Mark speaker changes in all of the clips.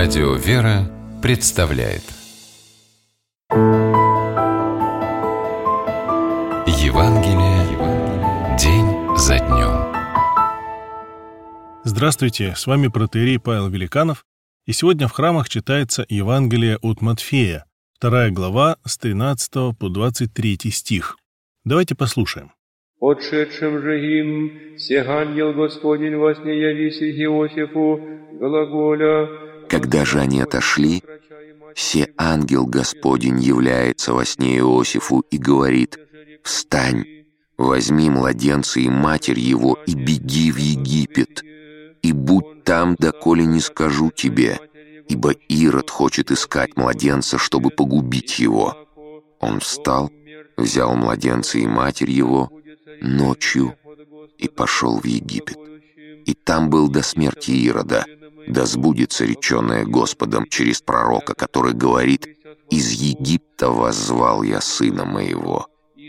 Speaker 1: Радио «Вера» представляет Евангелие день за днем.
Speaker 2: Здравствуйте, с вами протоиерей Павел Великанов, и сегодня в храмах читается Евангелие от Матфея, 2 глава, с 13 по 23 стих. Давайте послушаем.
Speaker 3: «Отшедшим же им, сех ангел Господень во сне явися Иосифу, глаголя».
Speaker 4: Когда же они отошли, се ангел Господень является во сне Иосифу и говорит: «Встань, возьми младенца и матерь его, и беги в Египет, и будь там, доколе не скажу тебе, ибо Ирод хочет искать младенца, чтобы погубить его». Он встал, взял младенца и матерь его ночью и пошел в Египет. И там был до смерти Ирода, да сбудется реченное Господом через пророка, который говорит: «Из Египта воззвал я сына моего».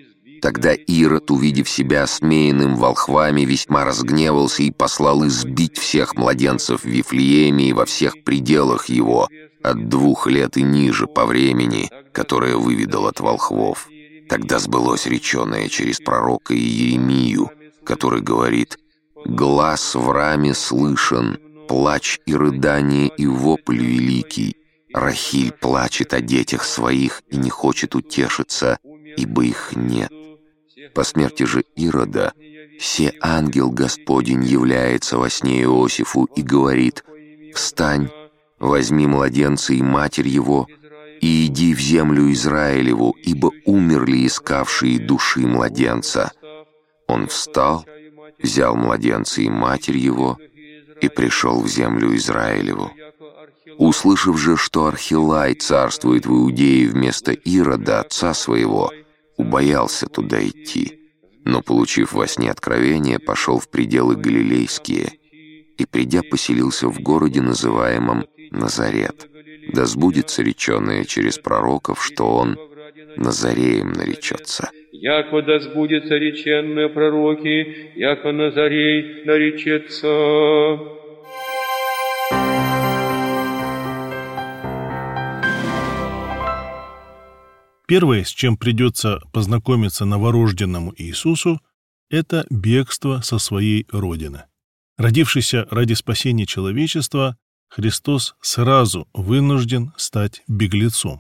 Speaker 4: Тогда Ирод, увидев себя осмеянным волхвами, весьма разгневался и послал избить всех младенцев в Вифлееме и во всех пределах его, от 2 лет и ниже по времени, которое выведал от волхвов. Тогда сбылось реченое через пророка Иеремию, который говорит: «Глас в раме слышен, плач и рыдание и вопль великий. Рахиль плачет о детях своих и не хочет утешиться, ибо их нет». По смерти же Ирода се ангел Господень является во сне Иосифу и говорит: «Встань, возьми младенца и матерь его, и иди в землю Израилеву, ибо умерли искавшие души младенца». Он встал, взял младенца и матерь его и пришел в землю Израилеву. Услышав же, что Архилай царствует в Иудее вместо Ирода, отца своего, убоялся туда идти, но, получив во сне откровение, пошел в пределы галилейские и, придя, поселился в городе, называемом Назарет. Да сбудется реченое через пророков, что он Назареем наречется.
Speaker 3: «Яко да сбудется реченное пророки, яко Назарей наречется».
Speaker 2: Первое, с чем придется познакомиться новорожденному Иисусу, это бегство со своей родины. Родившийся ради спасения человечества, Христос сразу вынужден стать беглецом.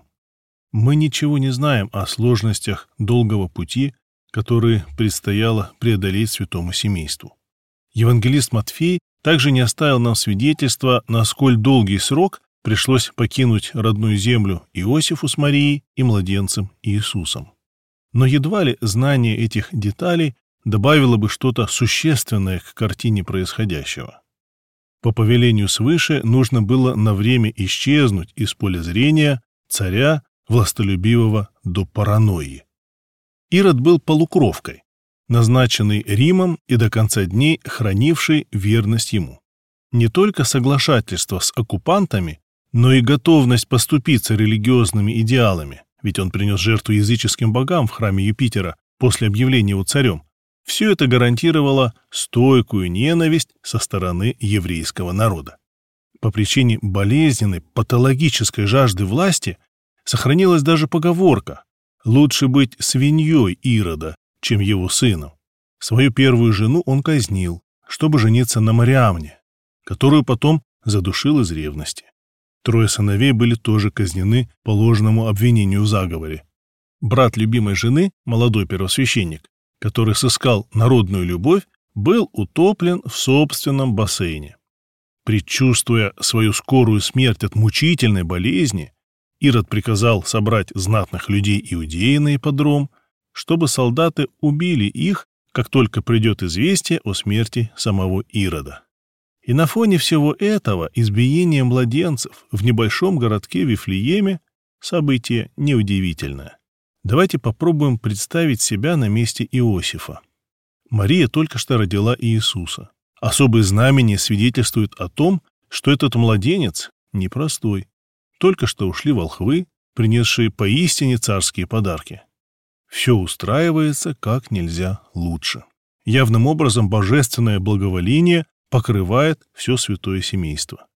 Speaker 2: Мы ничего не знаем о сложностях долгого пути, который предстояло преодолеть святому семейству. Евангелист Матфей также не оставил нам свидетельства, на сколь долгий срок пришлось покинуть родную землю Иосифу с Марией и младенцем Иисусом. Но едва ли знание этих деталей добавило бы что-то существенное к картине происходящего. По повелению свыше нужно было на время исчезнуть из поля зрения царя, властолюбивого до паранойи. Ирод был полукровкой, назначенный Римом и до конца дней хранивший верность ему. Не только соглашательство с оккупантами, но и готовность поступиться религиозными идеалами, ведь он принес жертву языческим богам в храме Юпитера после объявления его царем. Все это гарантировало стойкую ненависть со стороны еврейского народа. По причине болезненной, патологической жажды власти сохранилась даже поговорка: «Лучше быть свиньей Ирода, чем его сыном». Свою первую жену он казнил, чтобы жениться на Мариамне, которую потом задушил из ревности. 3 сыновей были тоже казнены по ложному обвинению в заговоре. Брат любимой жены, молодой первосвященник, который сыскал народную любовь, был утоплен в собственном бассейне. Предчувствуя свою скорую смерть от мучительной болезни, Ирод приказал собрать знатных людей Иудеи на ипподром, чтобы солдаты убили их, как только придет известие о смерти самого Ирода. И на фоне всего этого избиение младенцев в небольшом городке Вифлееме – событие неудивительное. Давайте попробуем представить себя на месте Иосифа. Мария только что родила Иисуса. Особые знамения свидетельствуют о том, что этот младенец непростой. Только что ушли волхвы, принесшие поистине царские подарки. Все устраивается как нельзя лучше. Явным образом божественное благоволение покрывает все святое семейство.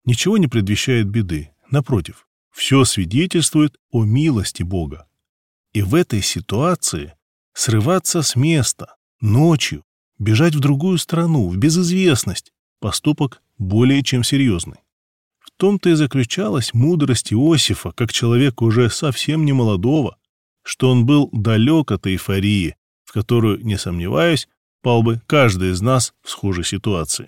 Speaker 2: ничего не предвещает беды. Напротив, все свидетельствует о милости Бога. И в этой ситуации срываться с места, ночью, бежать в другую страну, в безызвестность – поступок более чем серьезный. В том-то и заключалась мудрость Иосифа, как человека уже совсем не молодого, что он был далек от эйфории, в которую, не сомневаюсь, пал бы каждый из нас в схожей ситуации.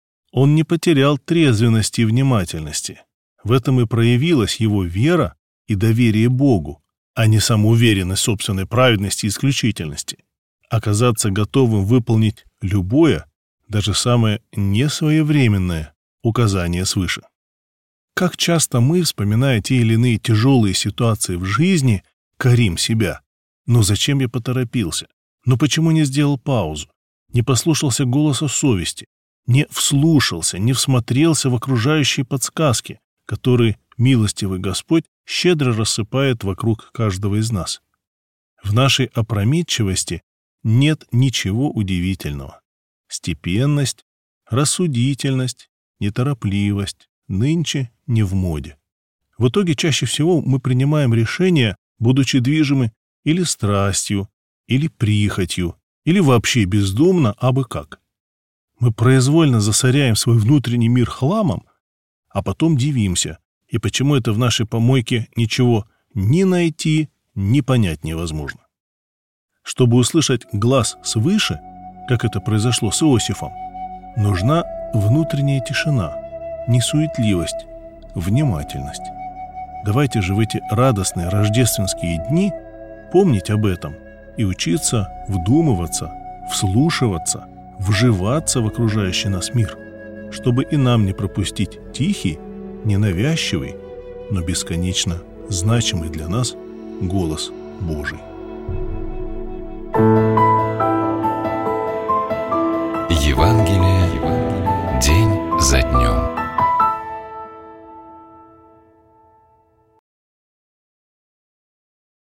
Speaker 2: Он не потерял трезвенности и внимательности. В этом и проявилась его вера и доверие Богу, а не самоуверенность собственной праведности и исключительности. Оказаться готовым выполнить любое, даже самое несвоевременное указание свыше. Как часто мы, вспоминая те или иные тяжелые ситуации в жизни, корим себя. Но зачем я поторопился? Но почему не сделал паузу? Не послушался голоса совести? Не вслушался, не всмотрелся в окружающие подсказки, которые милостивый Господь щедро рассыпает вокруг каждого из нас? В нашей опрометчивости нет ничего удивительного. Степенность, рассудительность, неторопливость нынче не в моде. В итоге чаще всего мы принимаем решения, будучи движимы или страстью, или прихотью, или вообще бездумно абы как. Мы произвольно засоряем свой внутренний мир хламом, а потом дивимся, и почему это в нашей помойке ничего ни найти, ни понять невозможно. Чтобы услышать глас свыше, как это произошло с Иосифом, нужна внутренняя тишина, не суетливость, внимательность. Давайте же в эти радостные рождественские дни помнить об этом и учиться вдумываться, вслушиваться, вживаться в окружающий нас мир, чтобы и нам не пропустить тихий, ненавязчивый, но бесконечно значимый для нас голос Божий.